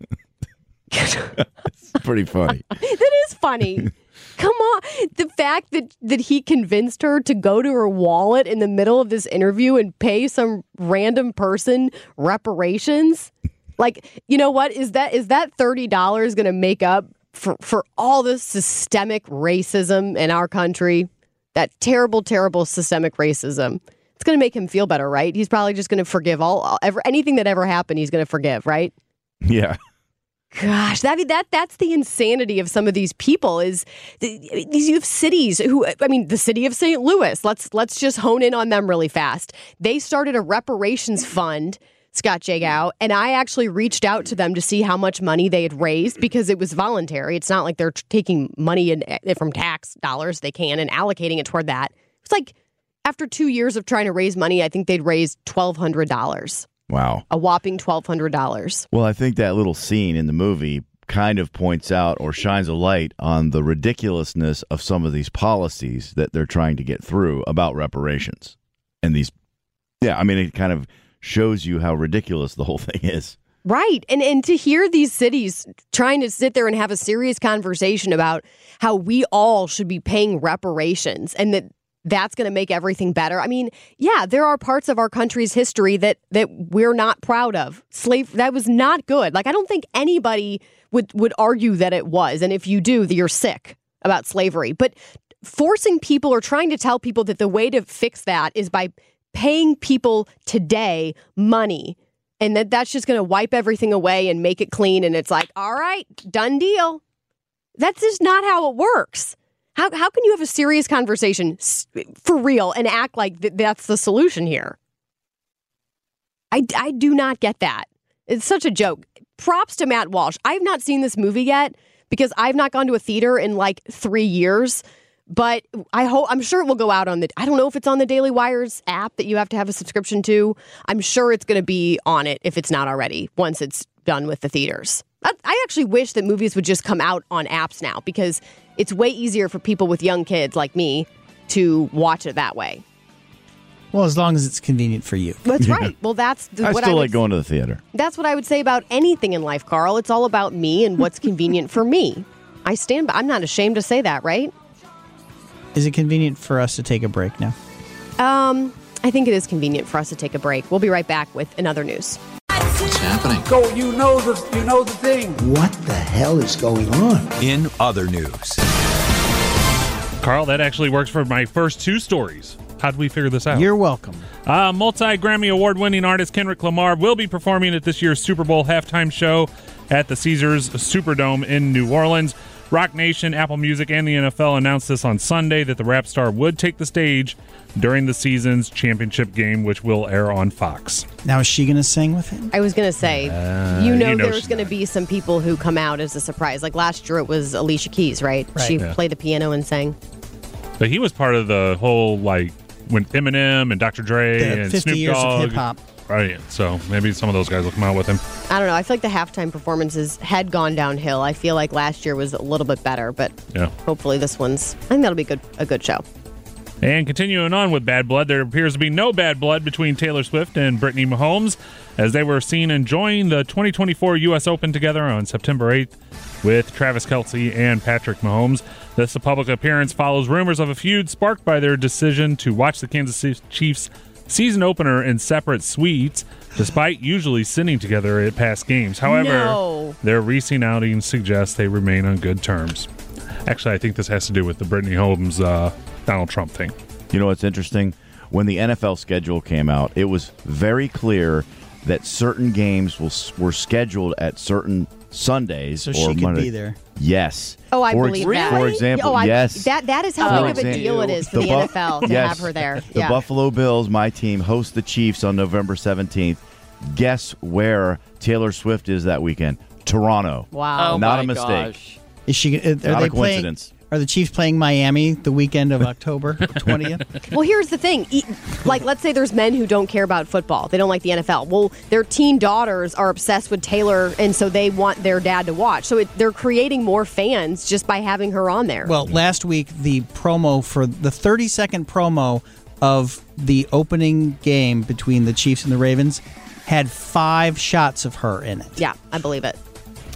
Speaker 5: It's pretty funny.
Speaker 3: That is funny. Come on. The fact that, that he convinced her to go to her wallet in the middle of this interview and pay some random person reparations. Like, you know what? Is that is that thirty dollars going to make up for, for all the systemic racism in our country? That terrible, terrible systemic racism. It's going to make him feel better, right? He's probably just going to forgive all, all ever, anything that ever happened. He's going to forgive, right?
Speaker 5: Yeah.
Speaker 3: Gosh, that that that's the insanity of some of these people. Is the, these you have cities who, I mean, the city of Saint Louis. Let's let's just hone in on them really fast. They started a reparations fund, Scott Jagow, and I actually reached out to them to see how much money they had raised because it was voluntary. It's not like they're taking money in, from tax dollars they can and allocating it toward that. It's like after two years of trying to raise money, I think they'd raised twelve hundred dollars.
Speaker 5: Wow.
Speaker 3: A whopping twelve hundred dollars.
Speaker 5: Well, I think that little scene in the movie kind of points out or shines a light on the ridiculousness of some of these policies that they're trying to get through about reparations. And these, yeah, I mean, it kind of shows you how ridiculous the whole thing is.
Speaker 3: Right. And and to hear these cities trying to sit there and have a serious conversation about how we all should be paying reparations and that that's going to make everything better. I mean, yeah, there are parts of our country's history that that we're not proud of. Slave, that was not good. Like, I don't think anybody would, would argue that it was. And if you do, you're sick about slavery. But forcing people or trying to tell people that the way to fix that is by paying people today money and that that's just going to wipe everything away and make it clean. And it's like, all right, done deal. That's just not how it works. How how can you have a serious conversation for real and act like th- that's the solution here? I, I do not get that. It's such a joke. Props to Matt Walsh. I have not seen this movie yet because I've not gone to a theater in like three years. But I hope I'm sure it will go out on the. I don't know if it's on the Daily Wire's app that you have to have a subscription to. I'm sure it's going to be on it if it's not already once it's done with the theaters. I, I actually wish that movies would just come out on apps now because it's way easier for people with young kids like me to watch it that way.
Speaker 4: Well, as long as it's convenient for you.
Speaker 3: That's yeah. right. Well, that's the,
Speaker 5: I
Speaker 3: what
Speaker 5: still
Speaker 3: I
Speaker 5: like going to the theater.
Speaker 3: That's what I would say about anything in life, Carl. It's all about me and what's convenient for me. I stand by. I'm not ashamed to say that, right?
Speaker 4: Is it convenient for us to take a break now?
Speaker 3: Um, I think it is convenient for us to take a break. We'll be right back with another news.
Speaker 14: What's happening?
Speaker 15: Go, you know the you know the thing.
Speaker 14: What the hell is going on?
Speaker 1: In other news.
Speaker 16: Carl, that actually works for my first two stories. How'd we figure this out?
Speaker 4: You're welcome.
Speaker 16: Uh, multi-Grammy Award-winning artist Kendrick Lamar will be performing at this year's Super Bowl halftime show at the Caesars Superdome in New Orleans. Rock Nation, Apple Music, and the N F L announced this on Sunday that the rap star would take the stage during the season's championship game, which will air on Fox.
Speaker 4: Now, is she going to sing with him?
Speaker 3: I was going to say,
Speaker 16: uh,
Speaker 3: you know,
Speaker 16: you know
Speaker 3: there's going to be some people who come out as a surprise. Like last year, it was Alicia Keys, right?
Speaker 4: right.
Speaker 3: She
Speaker 16: yeah.
Speaker 3: played the piano and sang.
Speaker 16: But he was part of the whole, like, when Eminem and Doctor Dre
Speaker 4: the
Speaker 16: and
Speaker 4: fifty
Speaker 16: Snoop
Speaker 4: years
Speaker 16: Dogg.
Speaker 4: of hip-hop.
Speaker 16: Right, so maybe some of those guys will come out with him.
Speaker 3: I don't know. I feel like the halftime performances had gone downhill. I feel like last year was a little bit better, but
Speaker 16: yeah.
Speaker 3: hopefully this one's, I think that'll be good, a good show.
Speaker 16: And continuing on with bad blood, there appears to be no bad blood between Taylor Swift and Brittany Mahomes, as they were seen enjoying the twenty twenty-four U S Open together on September eighth with Travis Kelce and Patrick Mahomes. This public appearance follows rumors of a feud sparked by their decision to watch the Kansas City Chiefs season opener in separate suites, despite usually sitting together at past games. However,
Speaker 3: no.
Speaker 16: their recent outings suggest they remain on good terms. Actually, I think this has to do with the Brittany Mahomes uh, Donald Trump thing.
Speaker 5: You know what's interesting? When the N F L schedule came out, it was very clear that certain games will, were scheduled at certain Sundays
Speaker 4: so
Speaker 5: or
Speaker 4: she could
Speaker 5: Monday.
Speaker 4: be there.
Speaker 5: Yes.
Speaker 3: Oh, I
Speaker 5: for
Speaker 3: believe
Speaker 5: ex-
Speaker 3: that.
Speaker 5: For example,
Speaker 3: oh, I,
Speaker 5: yes.
Speaker 3: That that is how
Speaker 5: For
Speaker 3: big of a
Speaker 5: example,
Speaker 3: deal it is for the,
Speaker 5: the
Speaker 3: N
Speaker 5: Bu-
Speaker 3: F L to
Speaker 5: yes.
Speaker 3: have her there.
Speaker 5: The
Speaker 3: yeah.
Speaker 5: Buffalo Bills, my team, host the Chiefs on November seventeenth. Guess where Taylor Swift is that weekend? Toronto.
Speaker 3: Wow.
Speaker 17: Oh
Speaker 5: Not
Speaker 17: my
Speaker 5: a mistake.
Speaker 17: Gosh.
Speaker 4: Is she? Are
Speaker 5: Not
Speaker 4: they
Speaker 5: a
Speaker 4: playing?
Speaker 5: coincidence.
Speaker 4: Are the Chiefs playing Miami the weekend of October twentieth?
Speaker 3: Well, here's the thing. E- Like, let's say there's men who don't care about football. They don't like the N F L. Well, their teen daughters are obsessed with Taylor, and so they want their dad to watch. So it, they're creating more fans just by having her on there.
Speaker 4: Well, last week, the promo for the thirty-second promo of the opening game between the Chiefs and the Ravens had five shots of her in it.
Speaker 3: Yeah, I believe it.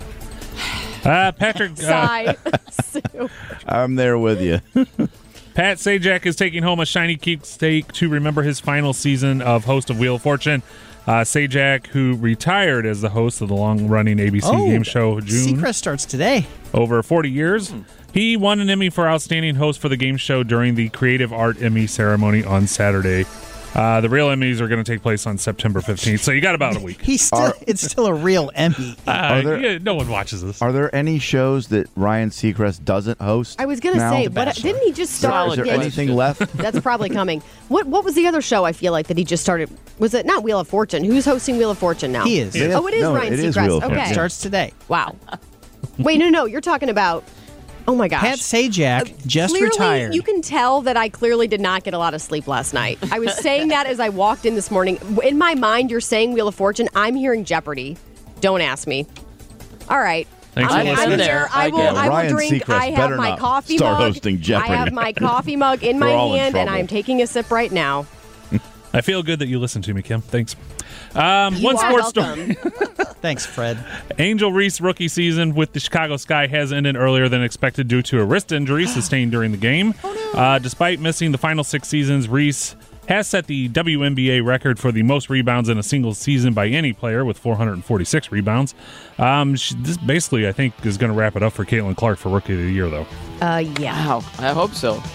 Speaker 16: Uh, Patrick. Uh,
Speaker 3: Sigh.
Speaker 5: I'm there with you.
Speaker 16: Pat Sajak is taking home a shiny keepsake to remember his final season of host of Wheel of Fortune. Uh, Sajak, who retired as the host of the long-running A B C
Speaker 4: oh,
Speaker 16: game show June.
Speaker 4: Seacrest starts today.
Speaker 16: Over forty years.
Speaker 4: Hmm.
Speaker 16: He won an Emmy for Outstanding Host for the game show during the Creative Art Emmy ceremony on Saturday. Uh, the real Emmys are going to take place on September fifteenth, so you got about a week.
Speaker 4: He's still, are, it's still a real Emmy.
Speaker 16: Uh,
Speaker 5: there,
Speaker 16: yeah, no one watches this.
Speaker 5: Are there any shows that Ryan Seacrest doesn't host?
Speaker 3: I was going to
Speaker 5: now?
Speaker 3: say, but didn't he just start?
Speaker 5: Is there
Speaker 3: yeah,
Speaker 5: anything left?
Speaker 3: That's probably coming. What What was the other show I feel like that he just started? Was it not Wheel of Fortune? Who's hosting Wheel of Fortune now?
Speaker 4: He is.
Speaker 3: Oh, it is
Speaker 5: no,
Speaker 3: Ryan
Speaker 5: it
Speaker 3: Seacrest.
Speaker 5: is Wheel of
Speaker 3: okay.
Speaker 5: Fortune.
Speaker 4: Starts today.
Speaker 3: Wow. Wait, no, no, you're talking about. Oh my gosh.
Speaker 4: Pat Sajak
Speaker 3: Uh,
Speaker 4: just
Speaker 3: clearly,
Speaker 4: retired.
Speaker 3: You can tell that I clearly did not get a lot of sleep last night. I was saying that as I walked in this morning. In my mind, you're saying Wheel of Fortune. I'm hearing Jeopardy. Don't ask me. All right.
Speaker 16: Thanks
Speaker 3: I'm,
Speaker 16: for
Speaker 3: I'm
Speaker 16: listening.
Speaker 3: here. I will,
Speaker 5: Yeah,
Speaker 3: I will
Speaker 5: Ryan
Speaker 3: drink.
Speaker 5: Seacrest
Speaker 3: I have
Speaker 5: better
Speaker 3: my
Speaker 5: not
Speaker 3: coffee
Speaker 5: start
Speaker 3: mug.
Speaker 5: hosting Jeopardy.
Speaker 3: I have my coffee mug in my
Speaker 5: We're all in
Speaker 3: hand, and
Speaker 5: trouble.
Speaker 3: I'm taking a sip right now.
Speaker 16: I feel good that you listened to me, Kim. Thanks. Um,
Speaker 3: You
Speaker 16: one
Speaker 3: are
Speaker 16: sports
Speaker 3: welcome.
Speaker 16: story.
Speaker 4: Thanks, Fred.
Speaker 16: Angel Reese rookie season with the Chicago Sky has ended earlier than expected due to a wrist injury sustained during the game. Oh, no. uh, despite missing the final six seasons, Reese has set the W N B A record for the most rebounds in a single season by any player with four hundred forty-six rebounds. Um, she, this basically, I think, is going to wrap it up for Caitlin Clark for Rookie of the Year, though.
Speaker 3: Uh, yeah.
Speaker 17: Wow, I hope so.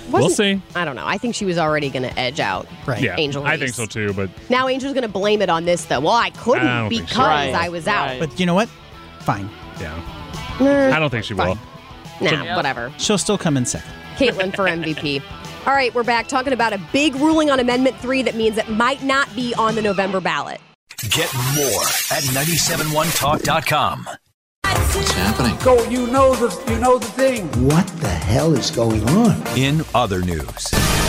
Speaker 16: We'll see.
Speaker 3: I don't know. I think she was already going to edge out
Speaker 4: right.
Speaker 16: Yeah,
Speaker 3: Angel
Speaker 16: I
Speaker 3: Reese.
Speaker 16: think so too. But
Speaker 3: now Angel's going to blame it on this, though. Well, I couldn't
Speaker 16: I don't think
Speaker 3: because
Speaker 16: so. Right.
Speaker 3: I was out.
Speaker 4: But you know what? Fine.
Speaker 16: yeah,
Speaker 3: Nah,
Speaker 16: I don't think she will.
Speaker 3: Nah, whatever.
Speaker 4: She'll still come in second.
Speaker 3: Caitlin for M V P. All right, we're back talking about a big ruling on Amendment three that means it might not be on the November ballot.
Speaker 1: Get more at nine seven one talk dot com.
Speaker 14: What's happening?
Speaker 15: Go, you know the you know the thing.
Speaker 14: What the hell is going on?
Speaker 1: In other news,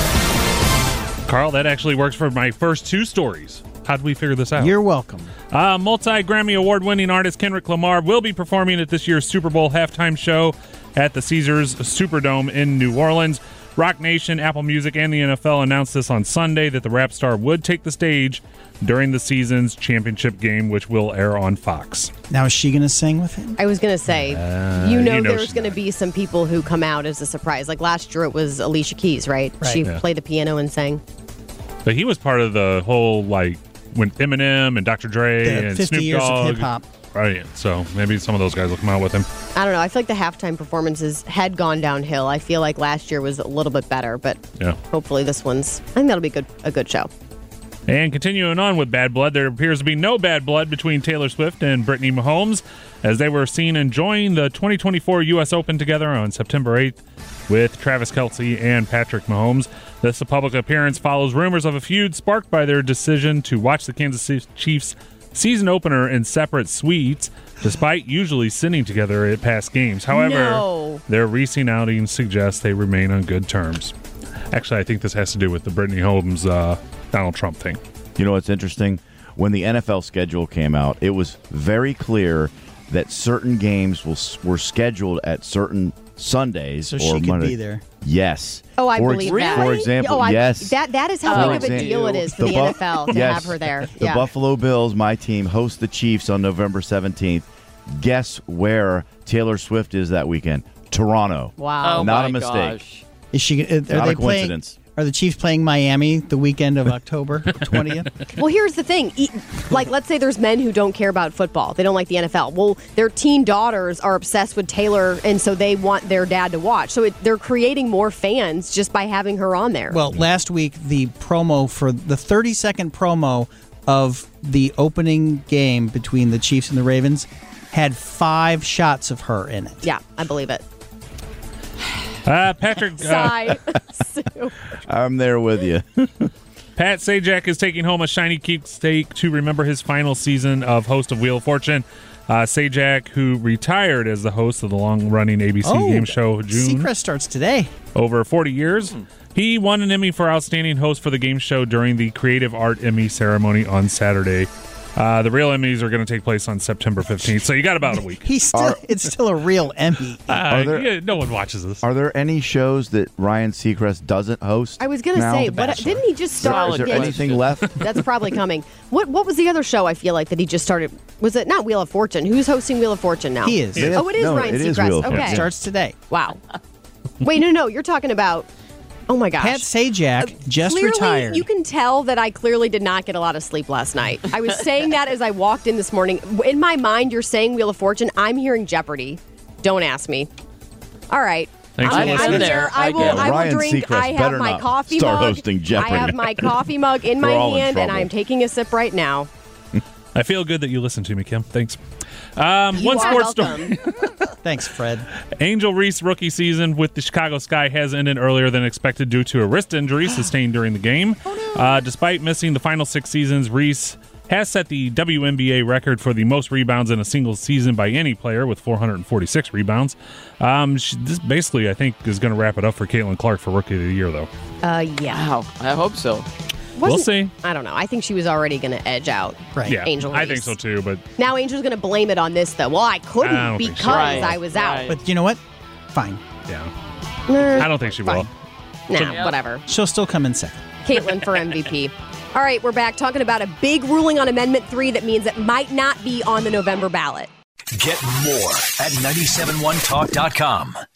Speaker 16: Carl, that actually works for my first two stories. How did we figure this out?
Speaker 4: You're welcome.
Speaker 16: Uh, multi-Grammy award-winning artist Kendrick Lamar will be performing at this year's Super Bowl halftime show at the Caesars Superdome in New Orleans. Rock Nation, Apple Music, and the N F L announced this on Sunday that the rap star would take the stage during the season's championship game, which will air on Fox.
Speaker 4: Now, is she going to sing with him?
Speaker 3: I was going to say,
Speaker 16: Uh,
Speaker 3: you know,
Speaker 16: you know
Speaker 3: there's
Speaker 16: she's
Speaker 3: going to be some people who come out as a surprise. Like last year, it was Alicia Keys, right?
Speaker 4: Right.
Speaker 3: She
Speaker 16: Yeah.
Speaker 3: played the piano and sang.
Speaker 16: But he was part of the whole, like, when Eminem and Doctor Dre
Speaker 4: The
Speaker 16: and
Speaker 4: fifty
Speaker 16: Snoop
Speaker 4: years of
Speaker 16: Dogg.
Speaker 4: hip-hop.
Speaker 16: Right. So maybe some of those guys will come out with him.
Speaker 3: I don't know. I feel like the halftime performances had gone downhill. I feel like last year was a little bit better, but
Speaker 16: Yeah.
Speaker 3: hopefully this one's. I think that'll be good. A good show.
Speaker 16: And continuing on with bad blood, there appears to be no bad blood between Taylor Swift and Brittany Mahomes, as they were seen enjoying the twenty twenty-four U S Open together on September eighth with Travis Kelce and Patrick Mahomes. This public appearance follows rumors of a feud sparked by their decision to watch the Kansas City Chiefs season opener in separate suites, despite usually sitting together at past games. However,
Speaker 3: No.
Speaker 16: their recent outings suggest they remain on good terms. Actually, I think this has to do with the Brittany Mahomes uh, Donald Trump thing.
Speaker 5: You know what's interesting? When the N F L schedule came out, it was very clear that certain games will, were scheduled at certain Sundays
Speaker 4: So
Speaker 5: or
Speaker 4: she could
Speaker 5: Monday.
Speaker 4: be there.
Speaker 5: Yes.
Speaker 3: Oh, I
Speaker 5: for
Speaker 3: believe that.
Speaker 5: For example,
Speaker 3: oh, I,
Speaker 5: yes.
Speaker 3: That that is how
Speaker 5: For
Speaker 3: big of a
Speaker 5: example,
Speaker 3: deal it is for the,
Speaker 5: Bu-
Speaker 3: N F L to
Speaker 5: yes.
Speaker 3: have her there.
Speaker 5: The
Speaker 3: yeah.
Speaker 5: Buffalo Bills, my team, host the Chiefs on November seventeenth. Guess where Taylor Swift is that weekend? Toronto.
Speaker 3: Wow.
Speaker 17: Oh
Speaker 5: Not
Speaker 17: my
Speaker 5: a mistake.
Speaker 17: gosh.
Speaker 4: Is she? Are
Speaker 5: Not
Speaker 4: they
Speaker 5: a
Speaker 4: playing?
Speaker 5: coincidence.
Speaker 4: Are the Chiefs playing Miami the weekend of October twentieth?
Speaker 3: Well, here's the thing. E- Like, let's say there's men who don't care about football. They don't like the N F L. Well, their teen daughters are obsessed with Taylor, and so they want their dad to watch. So it, they're creating more fans just by having her on there.
Speaker 4: Well, last week the promo for the thirty second promo of the opening game between the Chiefs and the Ravens had five shots of her in it.
Speaker 3: Yeah, I believe it.
Speaker 16: Uh, Patrick. Uh,
Speaker 3: Sigh. Sue.
Speaker 5: I'm there with you.
Speaker 16: Pat Sajak is taking home a shiny keepsake to remember his final season of host of Wheel of Fortune. Uh, Sajak, who retired as the host of the long-running A B C
Speaker 4: Oh,
Speaker 16: game show June
Speaker 4: Seacrest starts today.
Speaker 16: over forty years, he won an Emmy for Outstanding Host for the game show during the Creative Art Emmy ceremony on Saturday. Uh, the real Emmys are going to take place on September fifteenth, so you got about a week.
Speaker 4: He's still.
Speaker 5: Are-
Speaker 4: it's still a real Emmy.
Speaker 16: Uh,
Speaker 5: Are there-
Speaker 16: yeah, no one watches this.
Speaker 5: Are there any shows that Ryan Seacrest doesn't host?
Speaker 3: I was going to
Speaker 5: now?
Speaker 3: say, what, didn't he just start?
Speaker 5: Is there
Speaker 3: yeah,
Speaker 5: anything left?
Speaker 3: That's probably coming. What What was the other show I feel like that he just started? Was it not Wheel of Fortune? Who's hosting Wheel of Fortune now?
Speaker 4: He is.
Speaker 5: They
Speaker 3: Oh, it is
Speaker 5: no,
Speaker 3: Ryan
Speaker 5: it is
Speaker 3: Seacrest.
Speaker 5: Wheel of Fortune.
Speaker 3: Okay.
Speaker 4: Starts today.
Speaker 3: Wow. Wait, no, no, you're talking about. Oh my gosh.
Speaker 4: Pat Sajak just
Speaker 3: clearly,
Speaker 4: retired.
Speaker 3: You can tell that I clearly did not get a lot of sleep last night. I was saying that as I walked in this morning. In my mind, you're saying Wheel of Fortune. I'm hearing Jeopardy. Don't ask me. All right.
Speaker 16: Thanks
Speaker 3: I'm,
Speaker 16: for
Speaker 3: I'm
Speaker 16: listening.
Speaker 3: here. I will.
Speaker 5: Yeah,
Speaker 3: I will
Speaker 5: Ryan
Speaker 3: drink.
Speaker 5: Seacrest
Speaker 3: I have
Speaker 5: better
Speaker 3: my
Speaker 5: not
Speaker 3: coffee
Speaker 5: start
Speaker 3: mug.
Speaker 5: hosting Jeopardy.
Speaker 3: I have my coffee mug in my
Speaker 5: We're all in
Speaker 3: hand, and
Speaker 5: trouble.
Speaker 3: I'm taking a sip right now.
Speaker 16: I feel good that you listened to me, Kim. Thanks. Um,
Speaker 3: You
Speaker 16: one
Speaker 3: are
Speaker 16: sports
Speaker 3: welcome.
Speaker 16: story.
Speaker 4: Thanks, Fred.
Speaker 16: Angel Reese rookie season with the Chicago Sky has ended earlier than expected due to a wrist injury sustained during the game. Uh, despite missing the final six seasons, Reese has set the W N B A record for the most rebounds in a single season by any player with four hundred forty-six rebounds. Um, she, this basically, I think, is going to wrap it up for Caitlin Clark for Rookie of the Year, though.
Speaker 3: Uh, yeah.
Speaker 17: Wow, I hope so.
Speaker 16: We'll
Speaker 3: Wasn't-
Speaker 16: see.
Speaker 3: I don't know. I think she was already going to edge out.
Speaker 4: Right.
Speaker 16: Yeah,
Speaker 3: Angel
Speaker 16: I
Speaker 3: Reese.
Speaker 16: think so too, but
Speaker 3: Now Angel's going to blame it on this, though. Well, I couldn't
Speaker 16: I don't think
Speaker 3: because
Speaker 16: so.
Speaker 17: Right,
Speaker 3: I was out.
Speaker 17: right.
Speaker 4: But you know what? Fine.
Speaker 16: yeah.
Speaker 3: Nah,
Speaker 16: I don't think she will.
Speaker 3: nah,
Speaker 17: Yep.
Speaker 3: whatever.
Speaker 4: She'll still come in second.
Speaker 3: Caitlin for M V P. All right, we're back talking about a big ruling on Amendment three that means it might not be on the November ballot.
Speaker 1: Get more at nine seven one talk dot com.